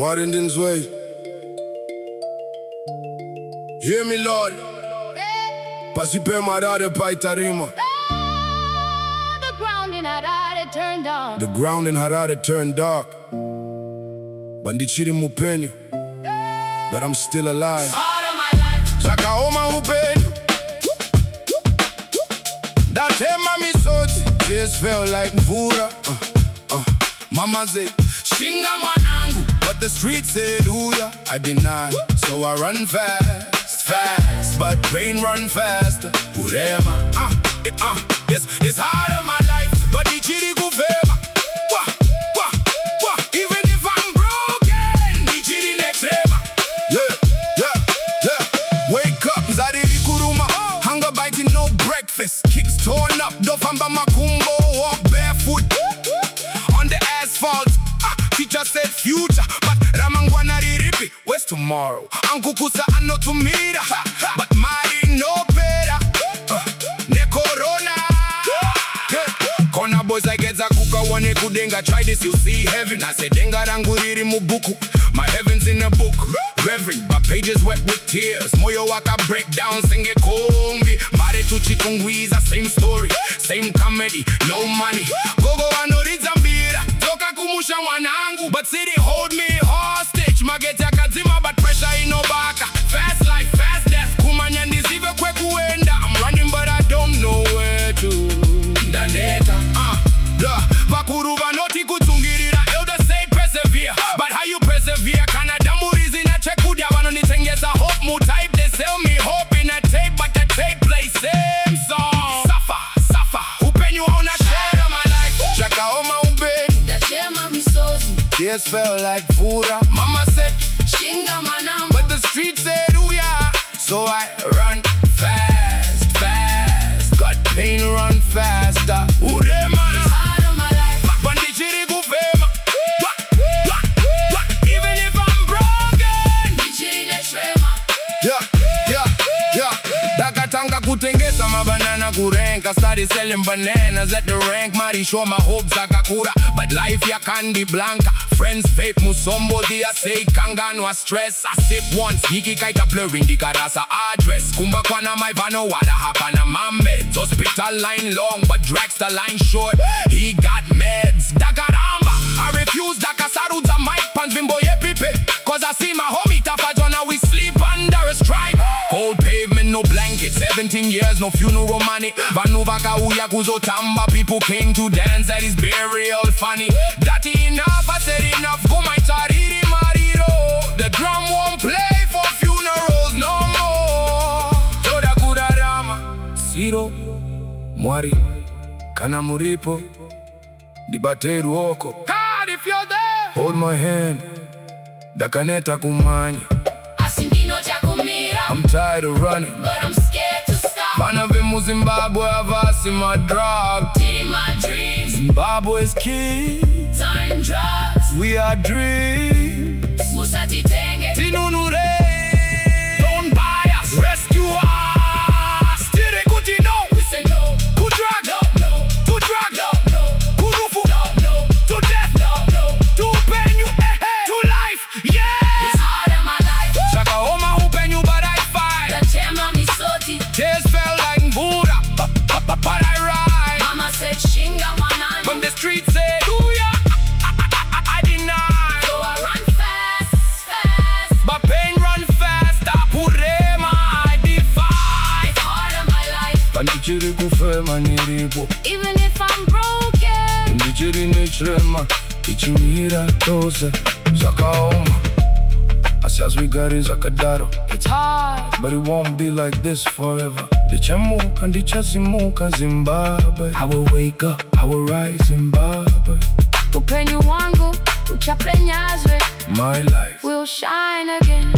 Mwarenden's way. Hear me, Lord. Pasipe marade paitarima. The ground in Harare turned dark. The ground in Harare turned dark. Bandichiri mupenyo, but I'm still alive. Part of my life. Chakaoma upenyo. That tema misoti. Tears felt like mvura. Mama said, Shinga mwanangu. But the streets said, Uya. I deny, so I run fast, fast. But pain run faster. Urema. It's hard on my life, but the chiri kuvema. Even if I'm broken, the chiri next rema. Yeah. Wake up, Zadiri Kuruma. Hunger biting, no breakfast. Kicks torn up, Dofamba Makumbo. Walk barefoot on the asphalt. Teacher said future, but Ramangwana riripi. Where's tomorrow? Ankukusa ano tumira, but Mari no better. Ne corona. Kona boys I get za kuka wane kudenga. Try this, you see heaven. I said denga ranguriri mubuku. My heaven's in a book. Reverend, my pages wet with tears. Moyo waka break down, sing it kongi. Mare tuchi kungwiza, same story, same comedy, no money. Gogo anorizambira, toka kumusha wanangu. But city hold me hostage. Mageta kazima, but pressure inobaka. Fast life, fast death. Kumanya ndizive kwe kuenda. I'm running but I don't know where to. Daneta, Pakuruva noti kutungirira. Elders say persevere, but how you persevere? Canada movies in a check. Kudia wanonitengeza hope mu type. They sell me hope in a tape, but the tape plays same song. Suffer, upenyu hauna share my life. Chakaoma upenyu. Dachema misozi. Tears felt like Vura. Mama said, Shinga mwanangu. but the streets said, Uya. So I run fast, fast. Got pain, run faster. Urema. Part of my life. Bandichiri kuvema. Even if I'm broken. Dichiri next rema. Yeah. Dakatanga kutengesa mabanana kurenka. Started selling bananas at the rank. Mari show my hopes akakura. But life ya kandi blanca. Friends fake musombo dia say kanganwa stress. I sip once, hiki kaita blurring di karasa address. Kumba kwana my vano wada hapana mamed. Hospital line long but dragster line short. He got meds. Dakaramba, I refuse dakasaruza mic pan vimbo ye pipe. Cause I see my homie Tafajona, we sleep under a stripe. Cold pavement, no blanket, 17 years, no funeral money. Vanuvaka uya kuzotamba, people came to dance at his burial funny. Dati enough, I said enough, go my tariri mariro. The drum won't play for funerals no more. Toda kudarama, Siro, Mwari, Kana Muripo, Dibateru oko. God, if you're there, hold my hand, Dakaneta kumanya. Asindino chakumira. I'm tired of running, But I'm scared to stop. Manavimu Zimbabwe avasi my drug. Till my dreams Zimbabwe's kids, turn drugs. we are dreams. Musati tenge. Tinunure, don't buy us, rescue us. Stire kuti no, We say no, ku drug, no, to drug, no, ku rufu, no, to death, no. to upenyu, to life, It's yeah. hard in my life. Chakaoma upenyu but I fight. Dachema misoti. Tears fell like mvura, but I ride. Mama said shinga mwanangu. From the streets said, Uya, I deny. So I run fast. But pain run faster. Urema, I defy. It's hard in my life. Bandichiri kufema niripo. Even if I'm broken. Bandichiri nechrema. Ichimira tose. Zakaoma. As we got is Zakadaro. It's hard. But it won't be like this forever. Dichamuka, dichasimuka Zimbabwe. I will wake up, I will rise Zimbabwe. Upenyu wangu uchapenyazwe. My life We'll shine again.